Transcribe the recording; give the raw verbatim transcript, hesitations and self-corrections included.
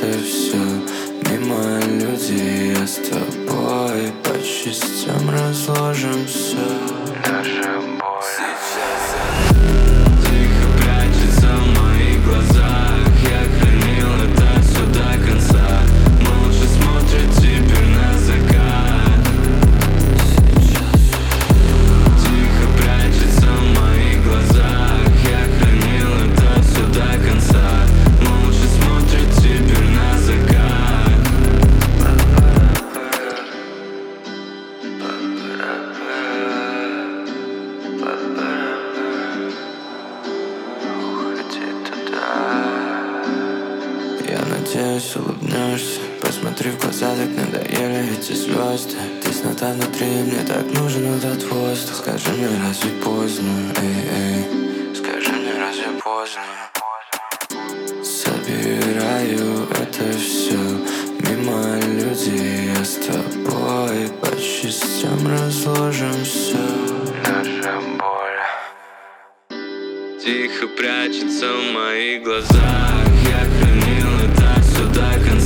это все мимо люди, я с тобой по частям разложим все. Даже боль тихо прячется в моих глазах. Я хранил это все до конца. Молча смотрит теперь на закат. Тихо прячется в моих глазах. Я хранил это все до конца. Молча смотрит теперь на закат. Уходи туда. Я надеюсь, улыбнешься. Посмотри в глаза, так надоели эти звезды. Теснота внутри, мне так нужен этот воздух. Скажи мне, разве поздно? Эй, эй, скажи мне, разве поздно? Собираю это все мимо люди, я с тобой по частям разложим все. Даже боль тихо прячется в моих глазах. Я хранил это все до конца.